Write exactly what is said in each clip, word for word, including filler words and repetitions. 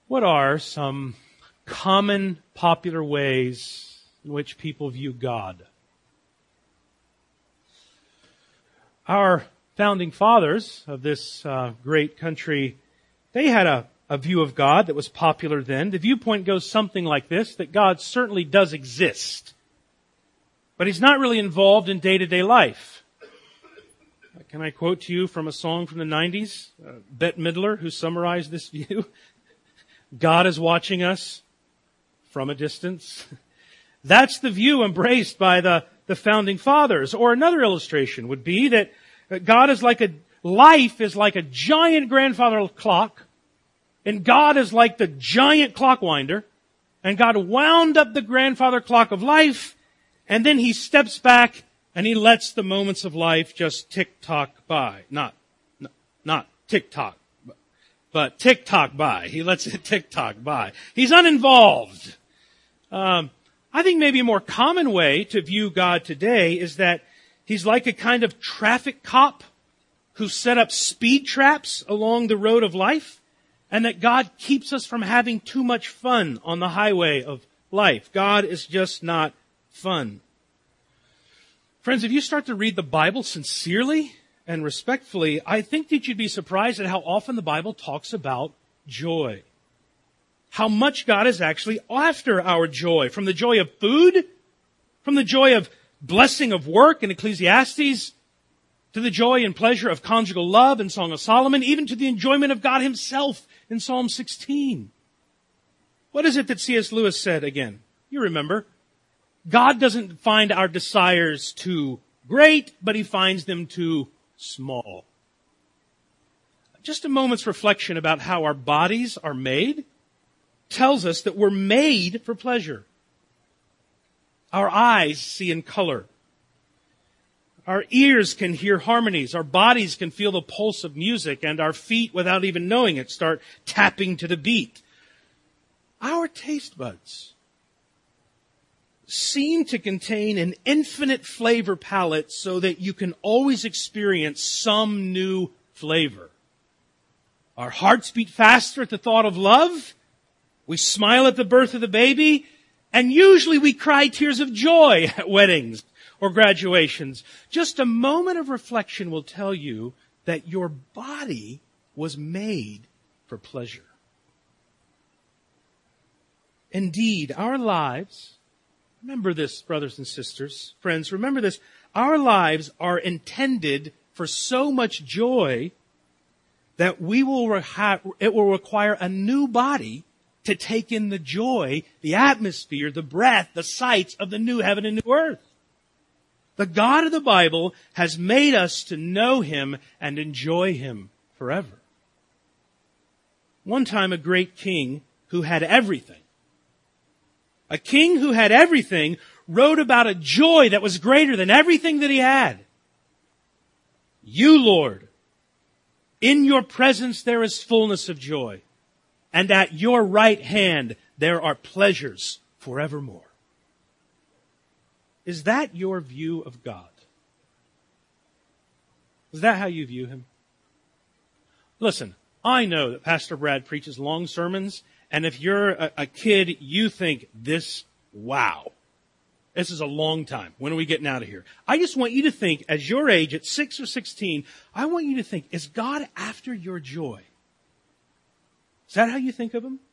What are some common popular ways in which people view God? Our founding fathers of this uh, great country, they had a, a view of God that was popular then. The viewpoint goes something like this, that God certainly does exist, but He's not really involved in day-to-day life. Can I quote to you from a song from the nineties? Uh, Bette Midler, who summarized this view. God is watching us from a distance. That's the view embraced by the, the founding fathers. Or another illustration would be that God is like a, life is like a giant grandfather clock, and God is like the giant clock winder, and God wound up the grandfather clock of life, and then He steps back and He lets the moments of life just tick-tock by. Not, not, not tick-tock, but, but tick-tock by. He lets it tick-tock by. He's uninvolved. Um, I think maybe a more common way to view God today is that He's like a kind of traffic cop who set up speed traps along the road of life, and that God keeps us from having too much fun on the highway of life. God is just not fun. Friends, if you start to read the Bible sincerely and respectfully, I think that you'd be surprised at how often the Bible talks about joy. How much God is actually after our joy. From the joy of food, from the joy of blessing of work in Ecclesiastes, to the joy and pleasure of conjugal love in Song of Solomon, even to the enjoyment of God Himself in Psalm sixteen. What is it that C S Lewis said again? You remember. God doesn't find our desires too great, but He finds them too small. Just a moment's reflection about how our bodies are made tells us that we're made for pleasure. Our eyes see in color. Our ears can hear harmonies. Our bodies can feel the pulse of music, and our feet, without even knowing it, start tapping to the beat. Our taste buds seem to contain an infinite flavor palette so that you can always experience some new flavor. Our hearts beat faster at the thought of love. We smile at the birth of the baby. And usually we cry tears of joy at weddings or graduations. Just a moment of reflection will tell you that your body was made for pleasure. Indeed, our lives, remember this, brothers and sisters, friends, remember this, our lives are intended for so much joy that we will re- it will require a new body to take in the joy, the atmosphere, the breath, the sights of the new heaven and new earth. The God of the Bible has made us to know Him and enjoy Him forever. One time a great king who had everything, a king who had everything, wrote about a joy that was greater than everything that he had. You, Lord, in your presence there is fullness of joy, and at your right hand there are pleasures forevermore. Is that your view of God? Is that how you view Him? Listen, I know that Pastor Brad preaches long sermons, and if you're a, a kid, you think this, wow, this is a long time. When are we getting out of here? I just want you to think, as your age, at six or sixteen, I want you to think, is God after your joy? Is that how you think of Him?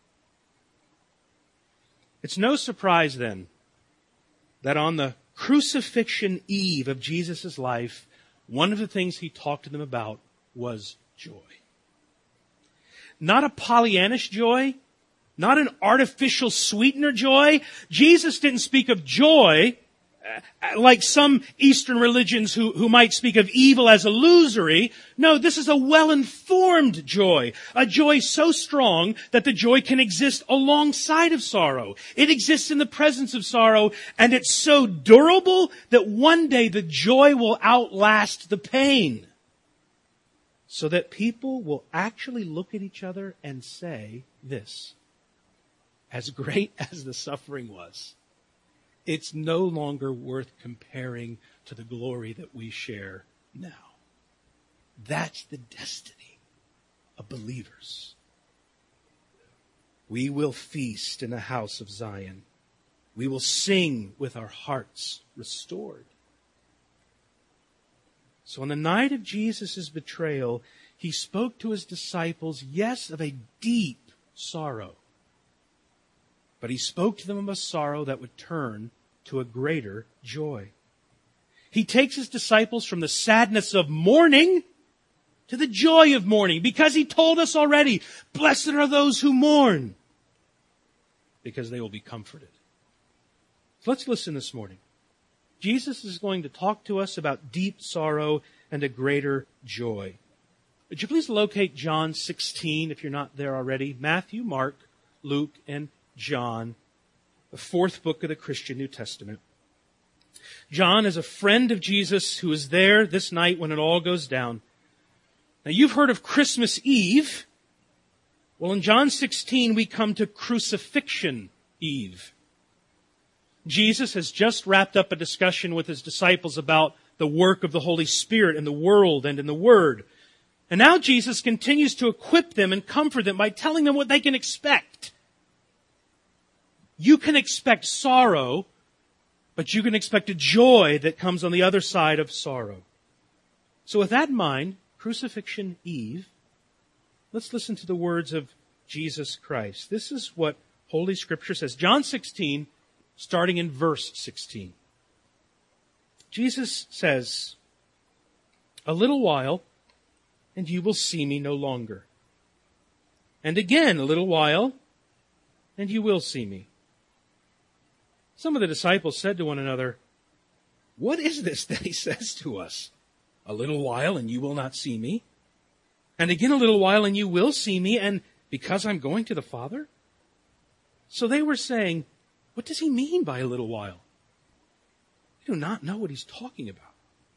It's no surprise then that on the crucifixion eve of Jesus' life, one of the things He talked to them about was joy. Not a Pollyannish joy, not an artificial sweetener joy. Jesus didn't speak of joy like some Eastern religions who, who might speak of evil as illusory. No, this is a well-informed joy. A joy so strong that the joy can exist alongside of sorrow. It exists in the presence of sorrow, and it's so durable that one day the joy will outlast the pain. So that people will actually look at each other and say this: as great as the suffering was, it's no longer worth comparing to the glory that we share now. That's the destiny of believers. We will feast in the house of Zion. We will sing with our hearts restored. So on the night of Jesus' betrayal, he spoke to his disciples, yes, of a deep sorrow. But he spoke to them of a sorrow that would turn to a greater joy. He takes his disciples from the sadness of mourning to the joy of mourning, because he told us already, blessed are those who mourn, because they will be comforted. So let's listen this morning. Jesus is going to talk to us about deep sorrow and a greater joy. Would you please locate John sixteen if you're not there already? Matthew, Mark, Luke, and John, the fourth book of the Christian New Testament. John is a friend of Jesus who is there this night when it all goes down. Now you've heard of Christmas Eve. Well, in John sixteen we come to Crucifixion Eve. Jesus has just wrapped up a discussion with his disciples about the work of the Holy Spirit in the world and in the Word. And now Jesus continues to equip them and comfort them by telling them what they can expect. You can expect sorrow, but you can expect a joy that comes on the other side of sorrow. So with that in mind, Crucifixion Eve, let's listen to the words of Jesus Christ. This is what Holy Scripture says. John sixteen, starting in verse sixteen. Jesus says, "A little while, and you will see me no longer. And again, a little while, and you will see me." Some of the disciples said to one another, "What is this that he says to us? A little while, and you will not see me. And again, a little while, and you will see me, and because I'm going to the Father?" So they were saying, "What does he mean by a little while? We do not know what he's talking about."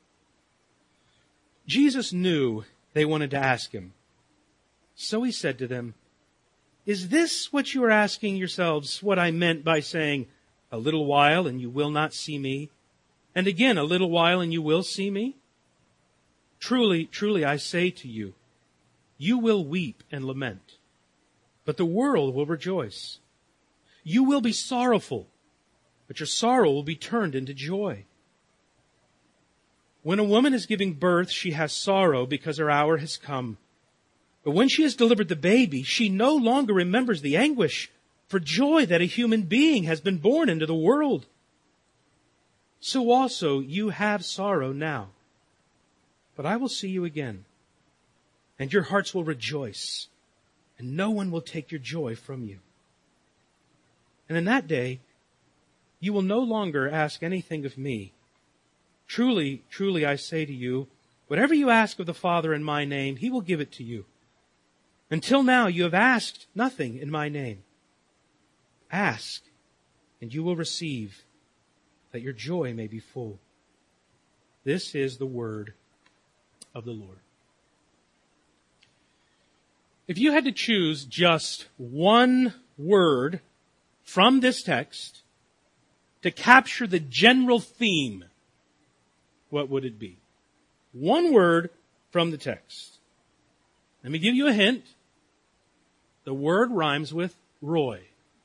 Jesus knew they wanted to ask him. So he said to them, "Is this what you are asking yourselves, what I meant by saying, a little while and you will not see me, and again a little while and you will see me? Truly, truly I say to you, you will weep and lament, but the world will rejoice. You will be sorrowful, but your sorrow will be turned into joy. When a woman is giving birth, she has sorrow because her hour has come. But when she has delivered the baby, she no longer remembers the anguish for joy that a human being has been born into the world. So also you have sorrow now, but I will see you again, and your hearts will rejoice, and no one will take your joy from you. And in that day, you will no longer ask anything of me. Truly, truly, I say to you, whatever you ask of the Father in my name, he will give it to you. Until now, you have asked nothing in my name. Ask, and you will receive, that your joy may be full." This is the word of the Lord. If you had to choose just one word from this text to capture the general theme, what would it be? One word from the text. Let me give you a hint. The word rhymes with Roy.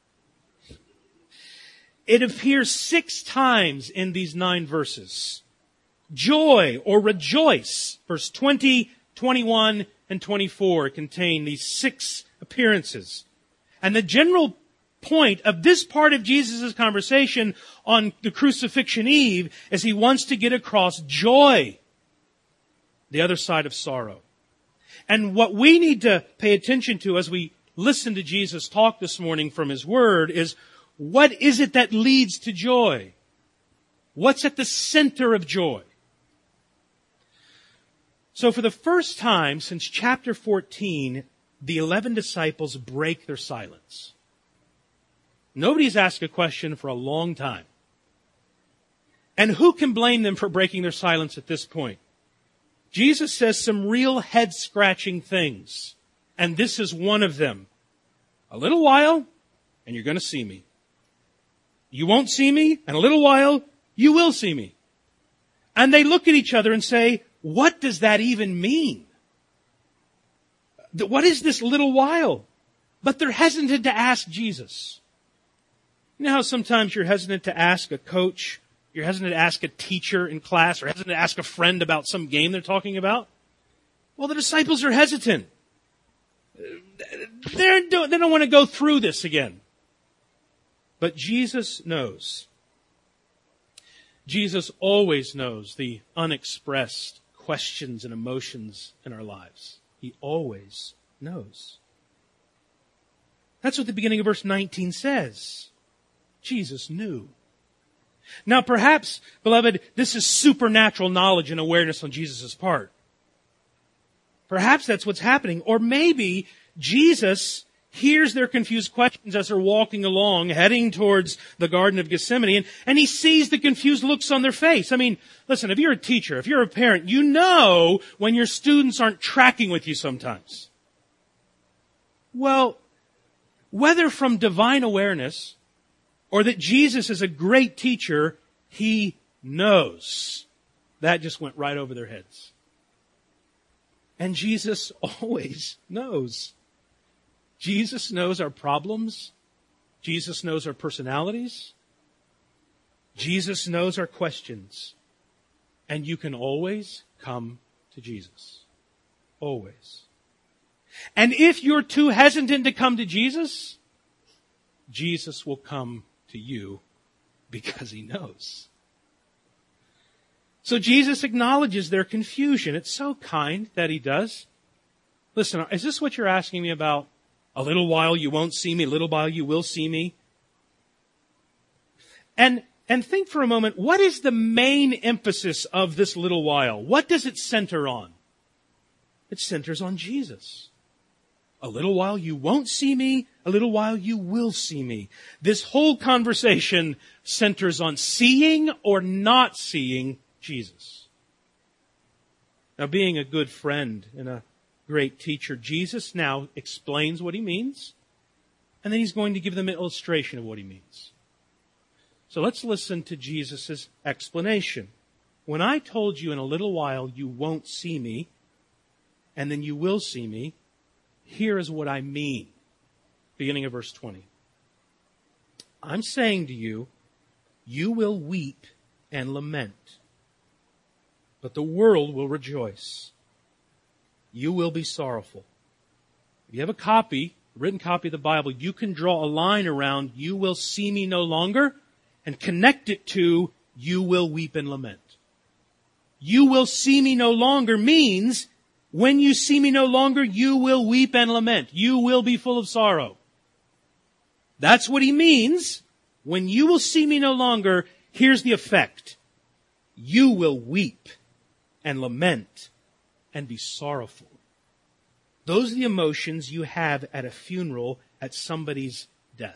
It appears six times in these nine verses. Joy or rejoice, verse twenty, twenty-one, and twenty-four contain these six appearances. And the general point of this part of Jesus' conversation on the Crucifixion Eve is he wants to get across joy, the other side of sorrow. And what we need to pay attention to as we listen to Jesus talk this morning from his word is, what is it that leads to joy? What's at the center of joy? So for the first time since chapter fourteen, the eleven disciples break their silence. Nobody's asked a question for a long time. And who can blame them for breaking their silence at this point? Jesus says some real head-scratching things. And this is one of them. A little while, and you're going to see me. You won't see me, and a little while, you will see me. And they look at each other and say, what does that even mean? What is this little while? but they're hesitant to ask Jesus. You know how sometimes you're hesitant to ask a coach, you're hesitant to ask a teacher in class, or hesitant to ask a friend about some game they're talking about? Well, the disciples are hesitant. They're, they don't want to go through this again. But Jesus knows. Jesus always knows the unexpressed questions and emotions in our lives. He always knows. That's what the beginning of verse nineteen says. Jesus knew. Now perhaps, beloved, this is supernatural knowledge and awareness on Jesus' part. Perhaps that's what's happening. Or maybe Jesus hears their confused questions as they're walking along, heading towards the Garden of Gethsemane, and, and he sees the confused looks on their face. I mean, listen, if you're a teacher, if you're a parent, you know when your students aren't tracking with you sometimes. Well, whether from divine awareness or that Jesus is a great teacher, he knows. That just went right over their heads. And Jesus always knows. Jesus knows our problems. Jesus knows our personalities. Jesus knows our questions. And you can always come to Jesus. Always. And if you're too hesitant to come to Jesus, Jesus will come to you because he knows. So Jesus acknowledges their confusion. It's so kind that he does. Listen, is this what you're asking me about? A little while you won't see me, a little while you will see me. And, and think for a moment, what is the main emphasis of this little while? What does it center on? It centers on Jesus. A little while you won't see me, a little while you will see me. This whole conversation centers on seeing or not seeing Jesus. Now, being a good friend and a great teacher, Jesus now explains what he means, and then he's going to give them an illustration of what he means. So let's listen to Jesus' explanation. When I told you in a little while you won't see me, and then you will see me, here is what I mean. Beginning of verse twenty. I'm saying to you, you will weep and lament, but the world will rejoice. You will be sorrowful. If you have a copy, a written copy of the Bible, you can draw a line around, you will see me no longer, and connect it to, you will weep and lament. You will see me no longer means, when you see me no longer, you will weep and lament. You will be full of sorrow. That's what he means. When you will see me no longer, here's the effect. You will weep and lament and be sorrowful. Those are the emotions you have at a funeral at somebody's death.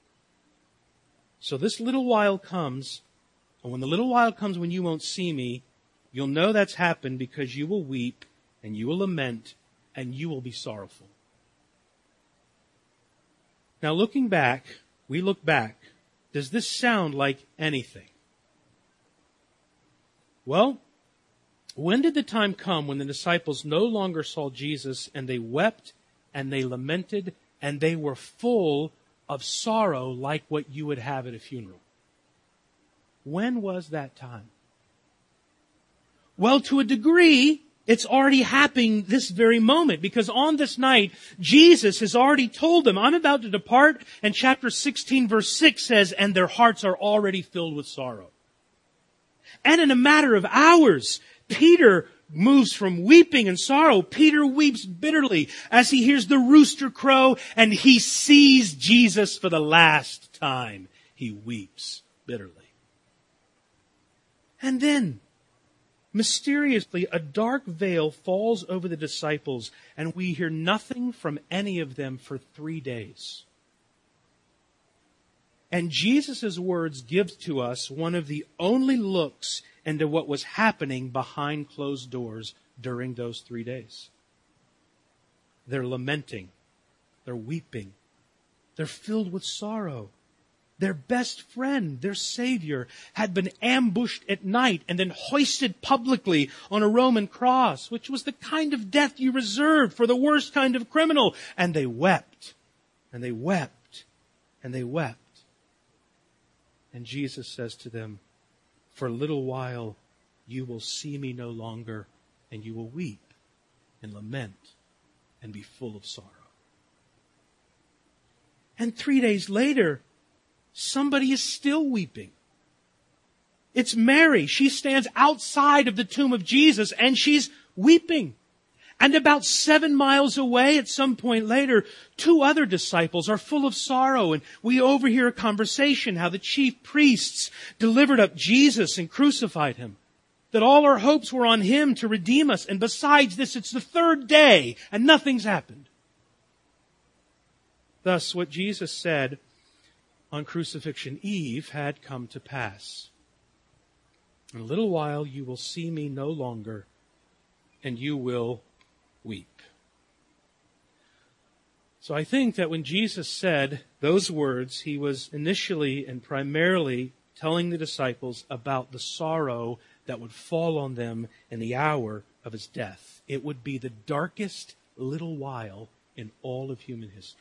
So this little while comes, and when the little while comes when you won't see me, you'll know that's happened because you will weep and you will lament and you will be sorrowful. Now looking back, we look back, does this sound like anything? Well, when did the time come when the disciples no longer saw Jesus and they wept and they lamented and they were full of sorrow like what you would have at a funeral? When was that time? Well, to a degree, it's already happening this very moment, because on this night, Jesus has already told them, I'm about to depart, and chapter sixteen verse six says, and their hearts are already filled with sorrow. And in a matter of hours, Peter moves from weeping and sorrow. Peter weeps bitterly as he hears the rooster crow and he sees Jesus for the last time. He weeps bitterly. And then, mysteriously, a dark veil falls over the disciples and we hear nothing from any of them for three days. And Jesus' words give to us one of the only looks into what was happening behind closed doors during those three days. They're lamenting. They're weeping. They're filled with sorrow. Their best friend, their Savior, had been ambushed at night and then hoisted publicly on a Roman cross, which was the kind of death you reserved for the worst kind of criminal. And they wept And they wept, and they wept. And Jesus says to them, for a little while you will see me no longer, and you will weep and lament and be full of sorrow. And three days later, somebody is still weeping. It's Mary. She stands outside of the tomb of Jesus and she's weeping. And about seven miles away, at some point later, two other disciples are full of sorrow. And we overhear a conversation how the chief priests delivered up Jesus and crucified him. That all our hopes were on him to redeem us. And besides this, it's the third day and nothing's happened. Thus, what Jesus said on crucifixion eve had come to pass. In a little while you will see me no longer, and you will weep. So I think that when Jesus said those words, he was initially and primarily telling the disciples about the sorrow that would fall on them in the hour of his death. It would be the darkest little while in all of human history.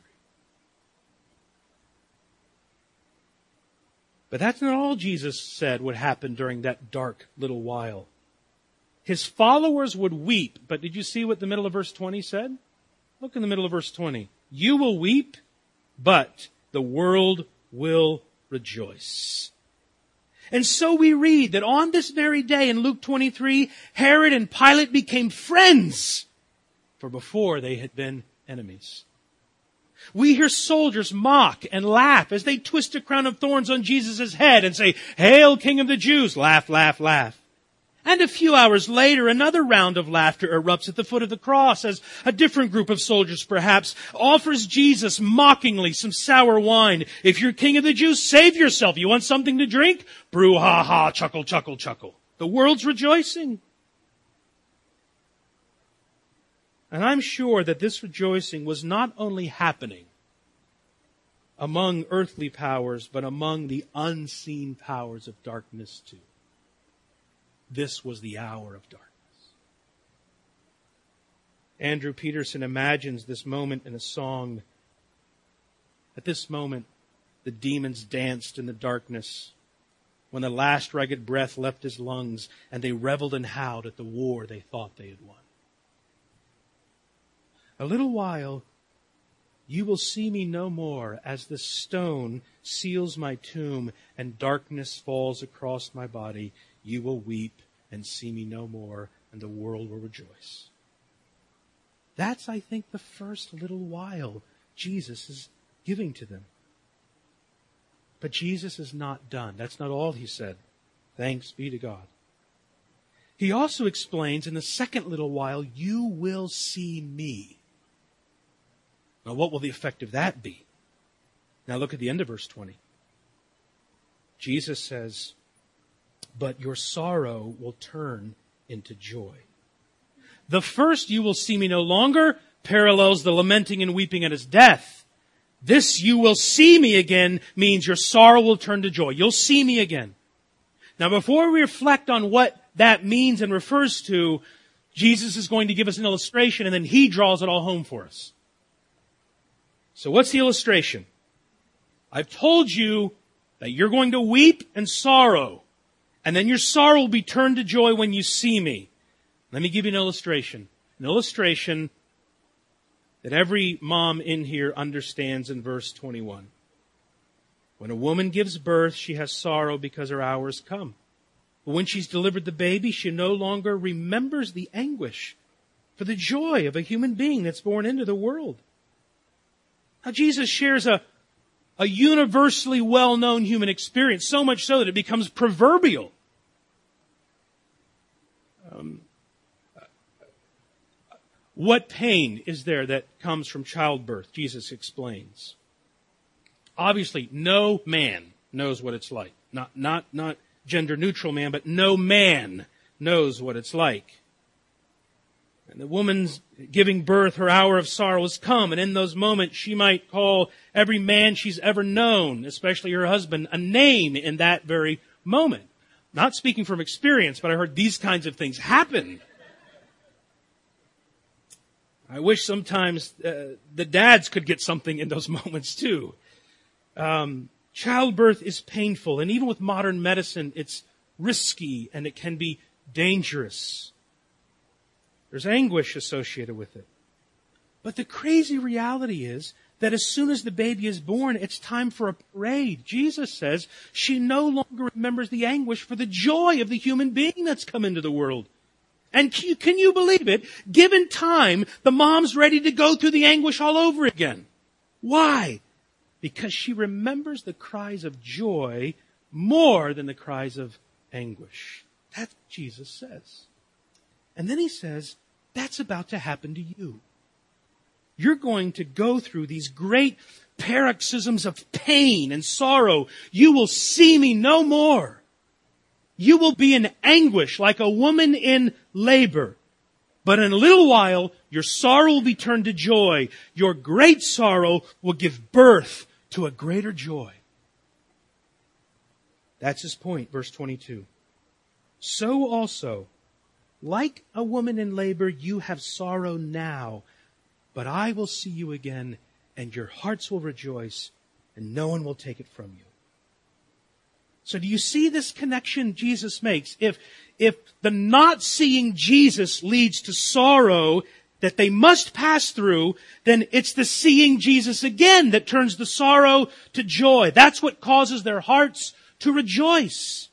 But that's not all Jesus said would happen during that dark little while. His followers would weep. But did you see what the middle of verse twenty said? Look in the middle of verse twenty. You will weep, but the world will rejoice. And so we read that on this very day in Luke twenty-three, Herod and Pilate became friends, for before they had been enemies. We hear soldiers mock and laugh as they twist a crown of thorns on Jesus' head and say, "Hail, King of the Jews!" Laugh, laugh, laugh. And a few hours later, another round of laughter erupts at the foot of the cross as a different group of soldiers perhaps offers Jesus mockingly some sour wine. If you're King of the Jews, save yourself. You want something to drink? Brew, ha, ha, chuckle, chuckle, chuckle. The world's rejoicing. And I'm sure that this rejoicing was not only happening among earthly powers, but among the unseen powers of darkness too. This was the hour of darkness. Andrew Peterson imagines this moment in a song. At this moment, the demons danced in the darkness when the last ragged breath left his lungs, and they reveled and howled at the war they thought they had won. A little while, you will see me no more as the stone seals my tomb and darkness falls across my body. You will weep and see me no more, and the world will rejoice. That's, I think, the first little while Jesus is giving to them. But Jesus is not done. That's not all he said. Thanks be to God. He also explains in the second little while, you will see me. Now, what will the effect of that be? Now look at the end of verse twenty. Jesus says, but your sorrow will turn into joy. The first, you will see me no longer, parallels the lamenting and weeping at his death. This, you will see me again, means your sorrow will turn to joy. You'll see me again. Now, before we reflect on what that means and refers to, Jesus is going to give us an illustration, and then he draws it all home for us. So what's the illustration? I've told you that you're going to weep and sorrow, and then your sorrow will be turned to joy when you see me. Let me give you an illustration. An illustration that every mom in here understands in verse twenty-one. When a woman gives birth, she has sorrow because her hour has come. But when she's delivered the baby, she no longer remembers the anguish for the joy of a human being that's born into the world. Now, Jesus shares a, a universally well-known human experience, so much so that it becomes proverbial. Um, what pain is there that comes from childbirth? Jesus explains. Obviously, no man knows what it's like. Not, not, not gender-neutral man, but no man knows what it's like. And the woman's giving birth, her hour of sorrow has come. And in those moments, she might call every man she's ever known, especially her husband, a name in that very moment. Not speaking from experience, but I heard these kinds of things happen. I wish sometimes uh, the dads could get something in those moments too. Um, childbirth is painful, and even with modern medicine, it's risky and it can be dangerous. There's anguish associated with it. But the crazy reality is that as soon as the baby is born, it's time for a parade. Jesus says she no longer remembers the anguish for the joy of the human being that's come into the world. And can you, can you believe it? Given time, the mom's ready to go through the anguish all over again. Why? Because she remembers the cries of joy more than the cries of anguish. That's what Jesus says. And then he says, that's about to happen to you. You're going to go through these great paroxysms of pain and sorrow. You will see me no more. You will be in anguish like a woman in labor. But in a little while, your sorrow will be turned to joy. Your great sorrow will give birth to a greater joy. That's his point, verse twenty-two. So also, like a woman in labor, you have sorrow now. But I will see you again, and your hearts will rejoice, and no one will take it from you. So do you see this connection Jesus makes? If, if the not seeing Jesus leads to sorrow that they must pass through, then it's the seeing Jesus again that turns the sorrow to joy. That's what causes their hearts to rejoice.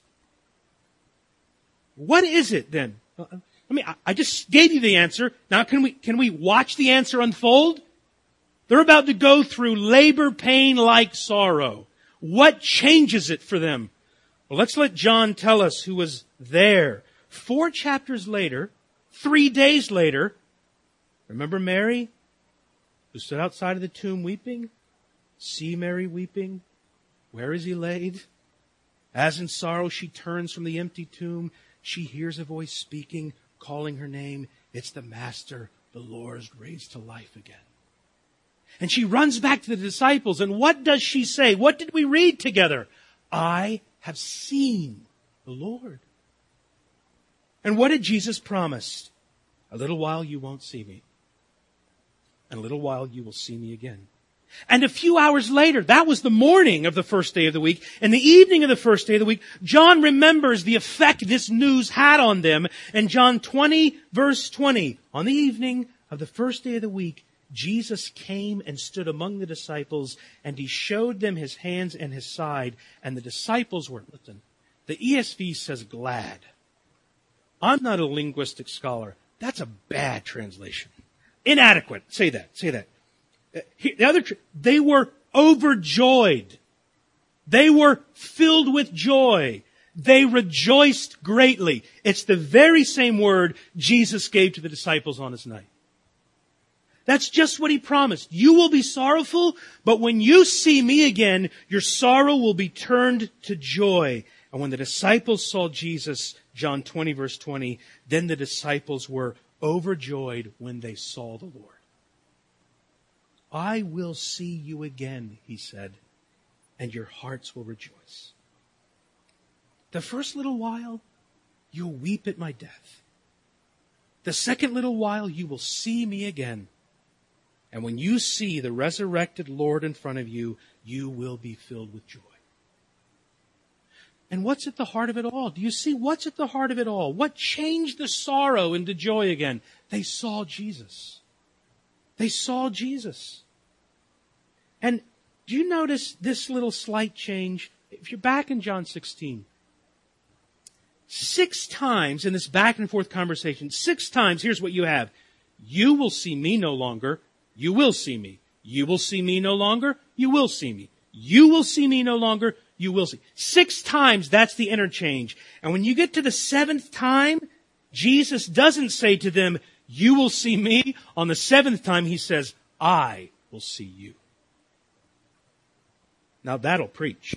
What is it then? I mean, I just gave you the answer. Now can we, can we watch the answer unfold? They're about to go through labor pain like sorrow. What changes it for them? Well, let's let John tell us who was there. Four chapters later, three days later, remember Mary, who stood outside of the tomb weeping? See Mary weeping? Where is he laid? As in sorrow she turns from the empty tomb, she hears a voice speaking, calling her name. It's the Master, the Lord raised to life again. And she runs back to the disciples, and what does she say? What did we read together? I have seen the Lord. And what did Jesus promise? A little while you won't see me. And a little while you will see me again. And a few hours later, that was the morning of the first day of the week, and the evening of the first day of the week, John remembers the effect this news had on them. And John twenty, verse twenty, on the evening of the first day of the week, Jesus came and stood among the disciples, and he showed them his hands and his side. And the disciples were, listen, the E S V says glad. I'm not a linguistic scholar. That's a bad translation. Inadequate. Say that. Say that. The other, they were overjoyed. They were filled with joy. They rejoiced greatly. It's the very same word Jesus gave to the disciples on his night. That's just what he promised. You will be sorrowful, but when you see me again, your sorrow will be turned to joy. And when the disciples saw Jesus, John twenty, verse twenty, then the disciples were overjoyed when they saw the Lord. I will see you again, he said, and your hearts will rejoice. The first little while, you'll weep at my death. The second little while, you will see me again. And when you see the resurrected Lord in front of you, you will be filled with joy. And what's at the heart of it all? Do you see what's at the heart of it all? What changed the sorrow into joy again? They saw Jesus. They saw Jesus. And do you notice this little slight change? If you're back in John sixteen, six times in this back and forth conversation, six times, here's what you have. You will see me no longer. You will see me. You will see me no longer. You will see me. You will see me no longer. You will see. Six times, that's the interchange. And when you get to the seventh time, Jesus doesn't say to them, you will see me. On the seventh time, he says, I will see you. Now that'll preach.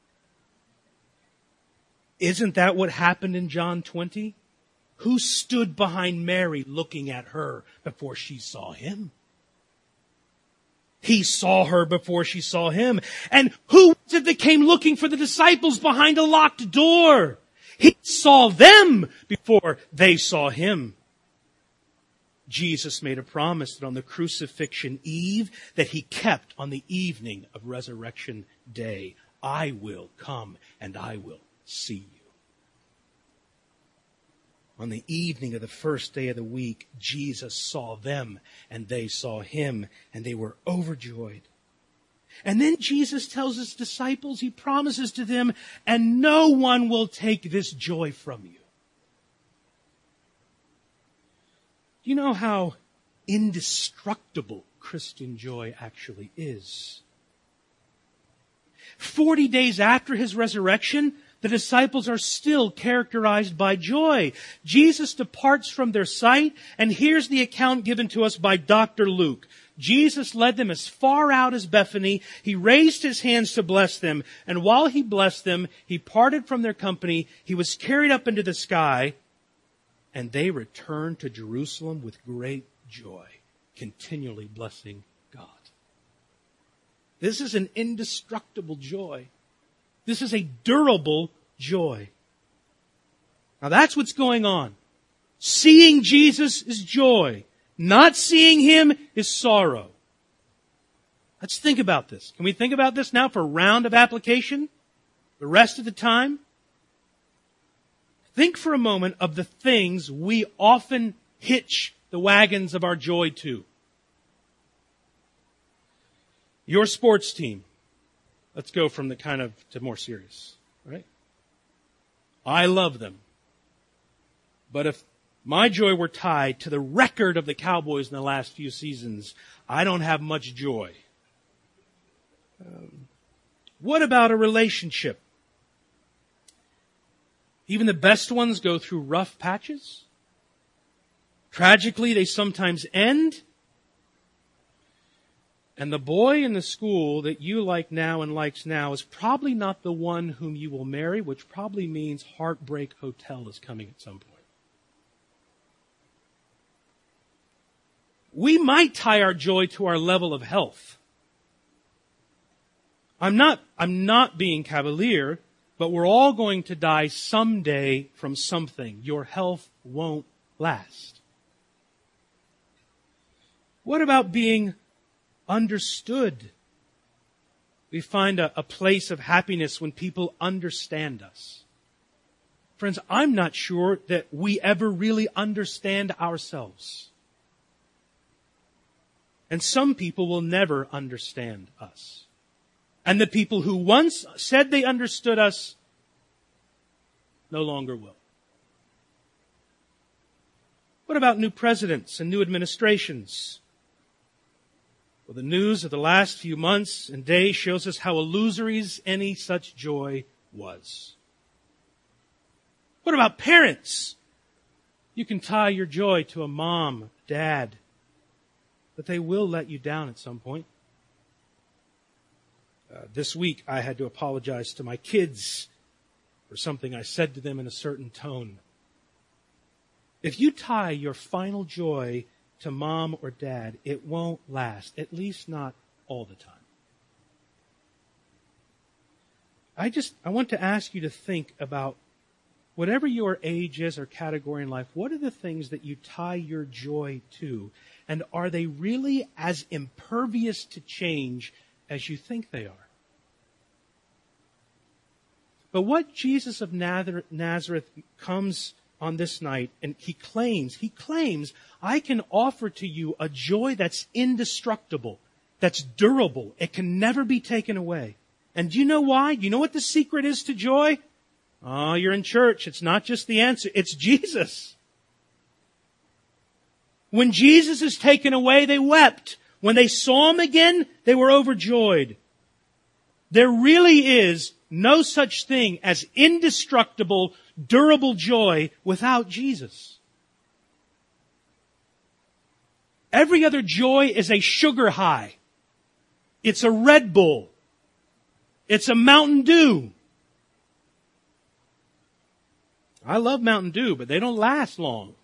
Isn't that what happened in John twenty? Who stood behind Mary looking at her before she saw him? He saw her before she saw him. And who was it that came looking for the disciples behind a locked door? He saw them before they saw him. Jesus made a promise that on the crucifixion eve that he kept on the evening of resurrection day. I will come and I will see you. On the evening of the first day of the week, Jesus saw them and they saw him and they were overjoyed. And then Jesus tells his disciples, he promises to them, and no one will take this joy from you. Do you know how indestructible Christian joy actually is? Forty days after his resurrection, the disciples are still characterized by joy. Jesus departs from their sight, and here's the account given to us by Doctor Luke. Jesus led them as far out as Bethany. He raised his hands to bless them, and while he blessed them, he parted from their company. He was carried up into the sky, and they returned to Jerusalem with great joy, continually blessing God. This is an indestructible joy. This is a durable joy. Now that's what's going on. Seeing Jesus is joy. Not seeing him is sorrow. Let's think about this. Can we think about this now for a round of application? The rest of the time? Think for a moment of the things we often hitch the wagons of our joy to. Your sports team. Let's go from the kind of to more serious, right? I love them. But if my joy were tied to the record of the Cowboys in the last few seasons, I don't have much joy. Um, what about a relationship? Even the best ones go through rough patches. Tragically, they sometimes end. And the boy in the school that you like now and likes now is probably not the one whom you will marry, which probably means Heartbreak Hotel is coming at some point. We might tie our joy to our level of health. I'm not, I'm not being cavalier, but we're all going to die someday from something. Your health won't last. What about being understood? We find a, a place of happiness when people understand us. Friends, I'm not sure that we ever really understand ourselves. And some people will never understand us. And the people who once said they understood us no longer will. What about new presidents and new administrations? Well, the news of the last few months and days shows us how illusory any such joy was. What about parents? You can tie your joy to a mom, dad, but they will let you down at some point. Uh, this week, I had to apologize to my kids for something I said to them in a certain tone. If you tie your final joy to mom or dad, it won't last, at least not all the time. I just, I want to ask you to think about whatever your age is or category in life, what are the things that you tie your joy to? And are they really as impervious to change as you think they are? But what Jesus of Nazareth comes on this night, and he claims, he claims, I can offer to you a joy that's indestructible, that's durable. It can never be taken away. And do you know why? Do you know what the secret is to joy? Oh, you're in church. It's not just the answer. It's Jesus. When Jesus is taken away, they wept. When they saw him again, they were overjoyed. There really is no such thing as indestructible, durable joy without Jesus. Every other joy is a sugar high. It's a Red Bull. It's a Mountain Dew. I love Mountain Dew, but they don't last long.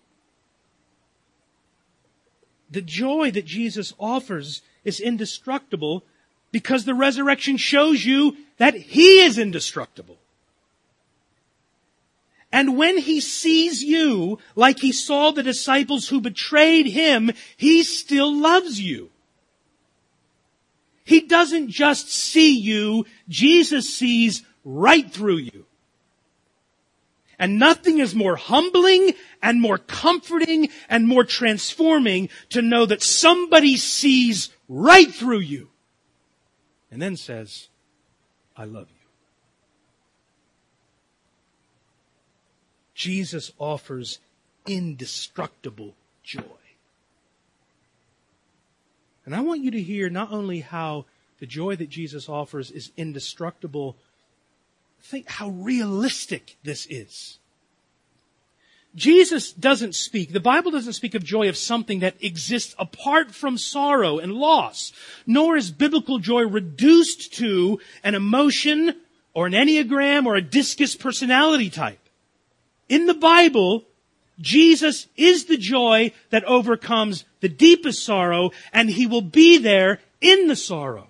The joy that Jesus offers is indestructible because the resurrection shows you that he is indestructible. And when He sees you, like He saw the disciples who betrayed Him, He still loves you. He doesn't just see you, Jesus sees right through you. And nothing is more humbling and more comforting and more transforming to know that somebody sees right through you and then says, I love you. Jesus offers indestructible joy. And I want you to hear not only how the joy that Jesus offers is indestructible, think how realistic this is. Jesus doesn't speak, the Bible doesn't speak of joy of something that exists apart from sorrow and loss, nor is biblical joy reduced to an emotion or an enneagram or a discus personality type. In the Bible, Jesus is the joy that overcomes the deepest sorrow, and He will be there in the sorrow.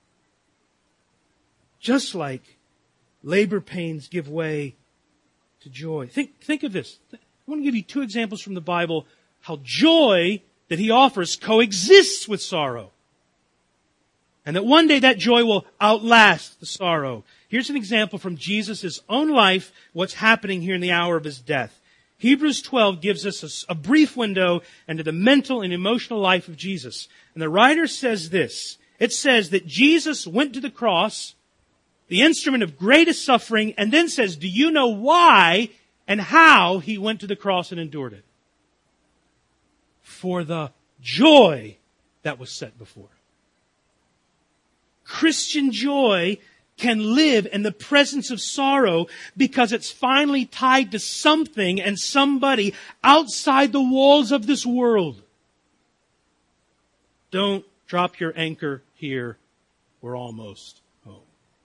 Just like labor pains give way to joy. Think, think of this. I want to give you two examples from the Bible how joy that He offers coexists with sorrow. And that one day that joy will outlast the sorrow. Here's an example from Jesus' own life, what's happening here in the hour of His death. Hebrews twelve gives us a, a brief window into the mental and emotional life of Jesus. And the writer says this. It says that Jesus went to the cross, the instrument of greatest suffering, and then says, do you know why and how He went to the cross and endured it? For the joy that was set before Him. Christian joy can live in the presence of sorrow because it's finally tied to something and somebody outside the walls of this world. Don't drop your anchor here. We're almost home.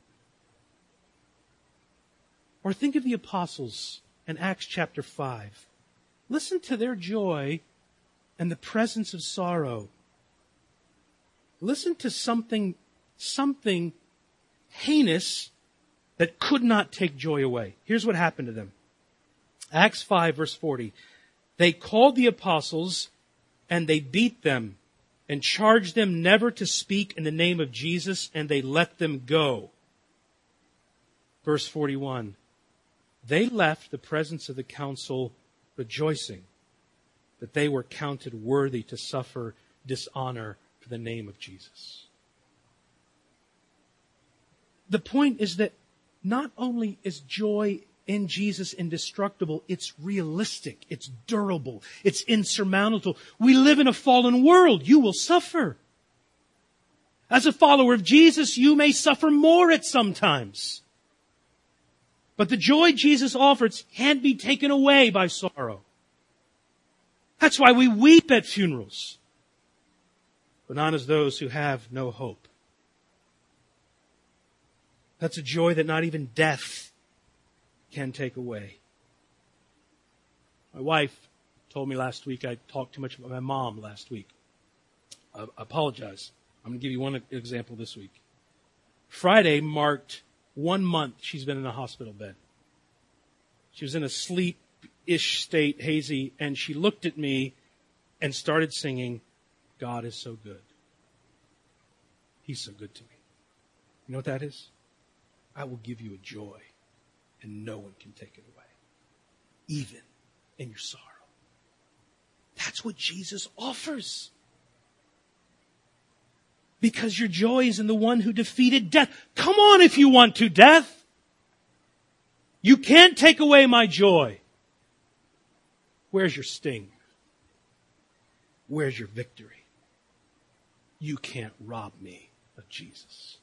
Or think of the apostles in Acts chapter five. Listen to their joy in the presence of sorrow. Listen to something, something heinous that could not take joy away. Here's what happened to them. Acts five verse forty. They called the apostles and they beat them and charged them never to speak in the name of Jesus, and they let them go. Verse forty-one. They left the presence of the council rejoicing that they were counted worthy to suffer dishonor for the name of Jesus. The point is that not only is joy in Jesus indestructible, it's realistic, it's durable, it's insurmountable. We live in a fallen world. You will suffer. As a follower of Jesus, you may suffer more at some times. But the joy Jesus offers can't be taken away by sorrow. That's why we weep at funerals, but not as those who have no hope. That's a joy that not even death can take away. My wife told me last week I talked too much about my mom last week. I apologize. I'm going to give you one example this week. Friday marked one month she's been in a hospital bed. She was in a sleep-ish state, hazy, and she looked at me and started singing, God is so good. He's so good to me. You know what that is? I will give you a joy, and no one can take it away, even in your sorrow. That's what Jesus offers. Because your joy is in the one who defeated death. Come on if you want to, death. You can't take away my joy. Where's your sting? Where's your victory? You can't rob me of Jesus.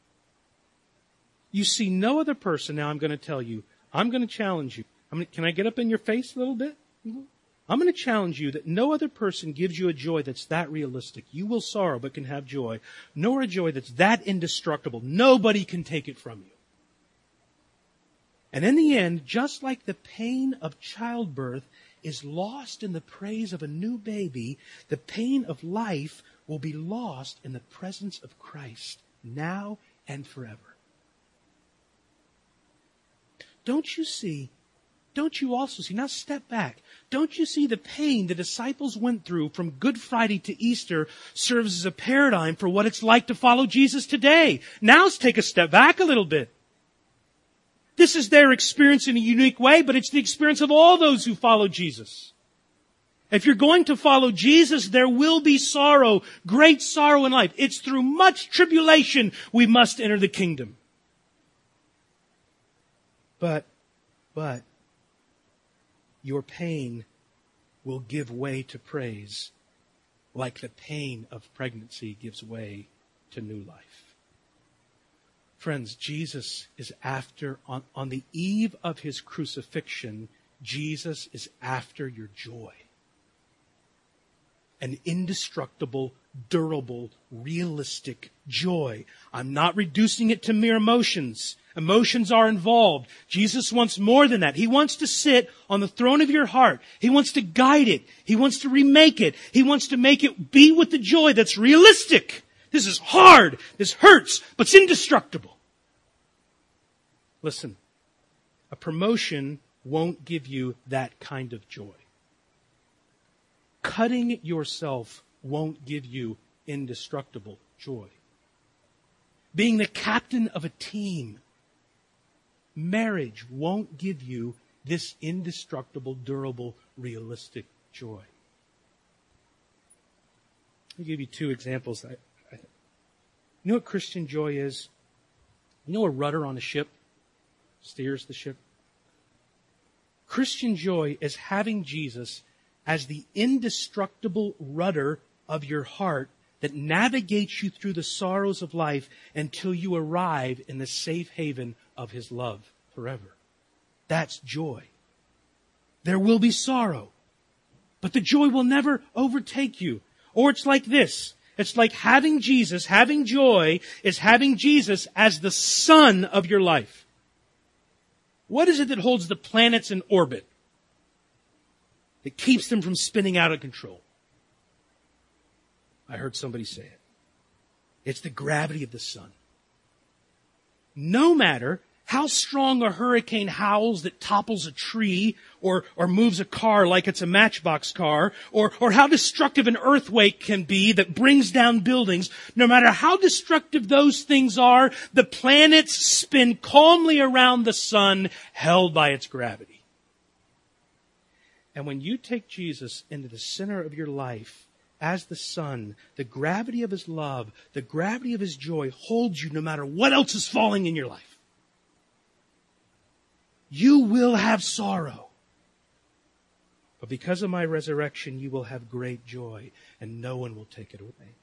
You see no other person. Now I'm going to tell you, I'm going to challenge you. I'm going to, can I get up in your face a little bit? I'm going to challenge you that no other person gives you a joy that's that realistic. You will sorrow but can have joy, nor a joy that's that indestructible. Nobody can take it from you. And in the end, just like the pain of childbirth is lost in the praise of a new baby, the pain of life will be lost in the presence of Christ now and forever. Don't you see don't you also see, now step back, don't you see the pain the disciples went through from Good Friday to Easter serves as a paradigm for what it's like to follow Jesus today? Now let's take a step back a little bit. This is their experience in a unique way, but it's the experience of all those who follow Jesus. If you're going to follow Jesus, there will be sorrow, great sorrow in life. It's through much tribulation we must enter the kingdom. But, but, your pain will give way to praise, like the pain of pregnancy gives way to new life. Friends, Jesus is after, on, on the eve of His crucifixion, Jesus is after your joy. An indestructible, durable, realistic joy. I'm not reducing it to mere emotions. Emotions are involved. Jesus wants more than that. He wants to sit on the throne of your heart. He wants to guide it. He wants to remake it. He wants to make it be with the joy that's realistic. This is hard. This hurts, but it's indestructible. Listen, a promotion won't give you that kind of joy. Cutting yourself won't give you indestructible joy. Being the captain of a team, marriage won't give you this indestructible, durable, realistic joy. I'll give you two examples. I, I, you know what Christian joy is? You know a rudder on a ship steers the ship? Christian joy is having Jesus as the indestructible rudder of your heart that navigates you through the sorrows of life until you arrive in the safe haven of His love forever. That's joy. There will be sorrow, but the joy will never overtake you. Or it's like this. It's like having Jesus, having joy is having Jesus as the sun of your life. What is it that holds the planets in orbit? That keeps them from spinning out of control? I heard somebody say it. It's the gravity of the sun. No matter how strong a hurricane howls that topples a tree or, or moves a car like it's a matchbox car, or, or how destructive an earthquake can be that brings down buildings, no matter how destructive those things are, the planets spin calmly around the sun, held by its gravity. And when you take Jesus into the center of your life, as the sun, the gravity of His love, the gravity of His joy holds you no matter what else is falling in your life. You will have sorrow. But because of my resurrection, you will have great joy, and no one will take it away.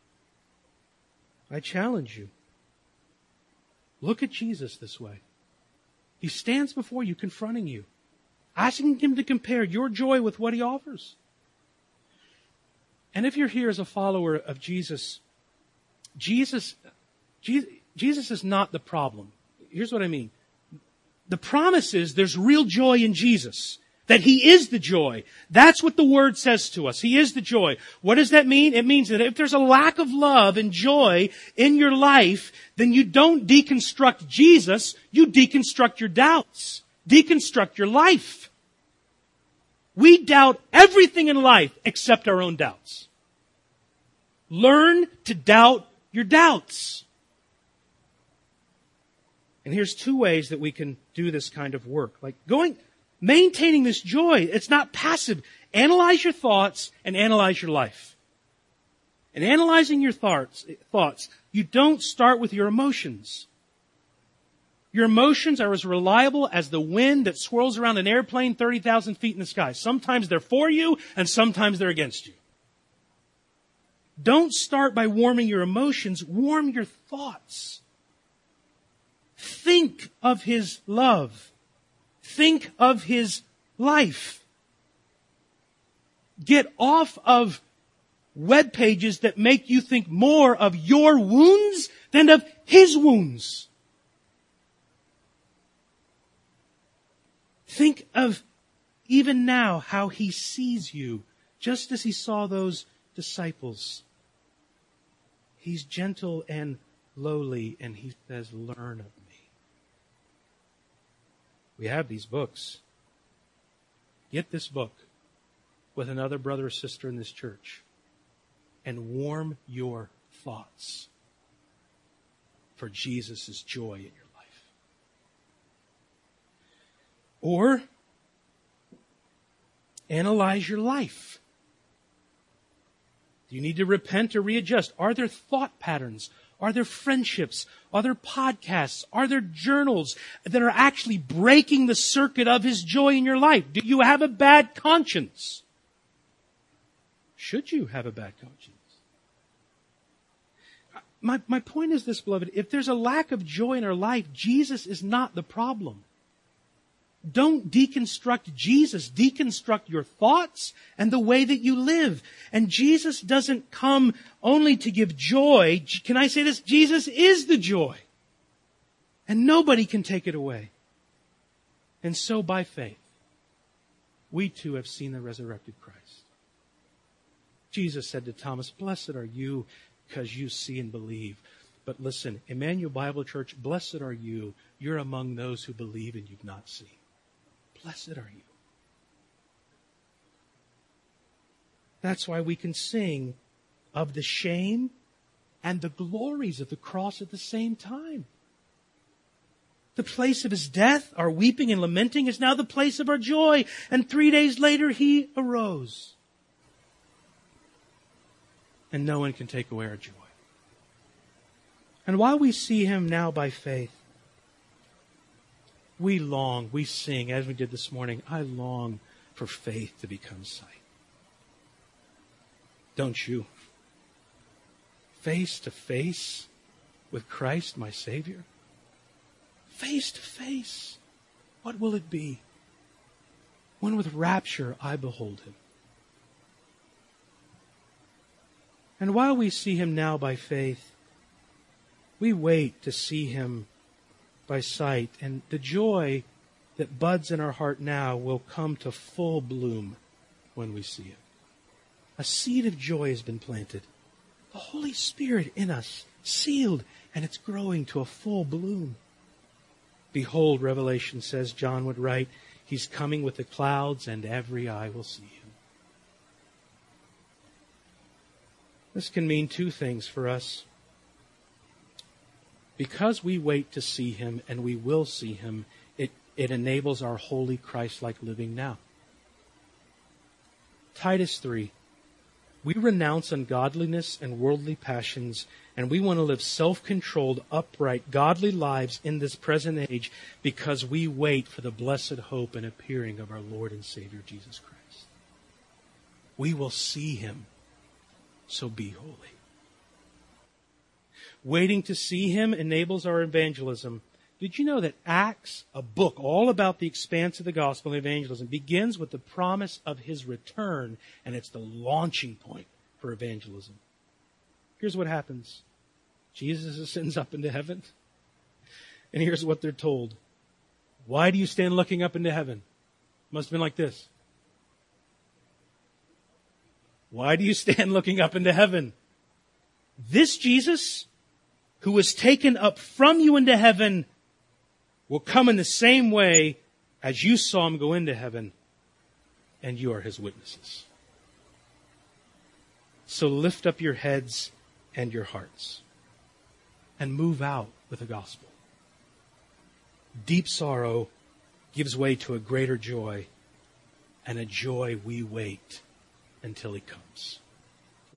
I challenge you. Look at Jesus this way. He stands before you, confronting you, asking Him to compare your joy with what He offers. And if you're here as a follower of Jesus, Jesus, Jesus is not the problem. Here's what I mean. The promise is there's real joy in Jesus. That He is the joy. That's what the Word says to us. He is the joy. What does that mean? It means that if there's a lack of love and joy in your life, then you don't deconstruct Jesus, you deconstruct your doubts. Deconstruct your life. We doubt everything in life except our own doubts. Learn to doubt your doubts. And here's two ways that we can do this kind of work. Like going, maintaining this joy. It's not passive. Analyze your thoughts and analyze your life. And analyzing your thoughts, thoughts, you don't start with your emotions. Your emotions are as reliable as the wind that swirls around an airplane thirty thousand feet in the sky. Sometimes they're for you and sometimes they're against you. Don't start by warming your emotions. Warm your thoughts. Think of His love. Think of His life. Get off of web pages that make you think more of your wounds than of His wounds. Think of even now how He sees you, just as He saw those disciples. He's gentle and lowly, and He says, learn of me. We have these books. Get this book with another brother or sister in this church and warm your thoughts for Jesus' joy in your life. Or analyze your life. Do you need to repent or readjust? Are there thought patterns? Are there friendships? Are there podcasts? Are there journals that are actually breaking the circuit of His joy in your life? Do you have a bad conscience? Should you have a bad conscience? My, my point is this, beloved. If there's a lack of joy in our life, Jesus is not the problem. Don't deconstruct Jesus. Deconstruct your thoughts and the way that you live. And Jesus doesn't come only to give joy. Can I say this? Jesus is the joy. And nobody can take it away. And so by faith, we too have seen the resurrected Christ. Jesus said to Thomas, "Blessed are you because you see and believe." But listen, Emmanuel Bible Church, blessed are you. You're among those who believe and you've not seen. Blessed are you. That's why we can sing of the shame and the glories of the cross at the same time. The place of His death, our weeping and lamenting, is now the place of our joy. And three days later, He arose. And no one can take away our joy. And while we see Him now by faith, we long, we sing, as we did this morning, I long for faith to become sight. Don't you? Face to face with Christ, my Savior. Face to face. What will it be when with rapture I behold Him? And while we see Him now by faith, we wait to see Him by sight. And the joy that buds in our heart now will come to full bloom when we see it. A seed of joy has been planted. The Holy Spirit in us, sealed, and it's growing to a full bloom. Behold, Revelation says, John would write, He's coming with the clouds and every eye will see Him. This can mean two things for us. Because we wait to see Him, and we will see Him, it, it enables our holy Christ-like living now. Titus three. We renounce ungodliness and worldly passions, and we want to live self-controlled, upright, godly lives in this present age because we wait for the blessed hope and appearing of our Lord and Savior Jesus Christ. We will see Him, so be holy. Waiting to see Him enables our evangelism. Did you know that Acts, a book all about the expanse of the gospel and evangelism, begins with the promise of His return, and it's the launching point for evangelism? Here's what happens. Jesus ascends up into heaven, and here's what they're told. Why do you stand looking up into heaven? Must have been like this. Why do you stand looking up into heaven? This Jesus, who was taken up from you into heaven, will come in the same way as you saw Him go into heaven, and you are His witnesses. So lift up your heads and your hearts and move out with the gospel. Deep sorrow gives way to a greater joy, and a joy we wait until He comes.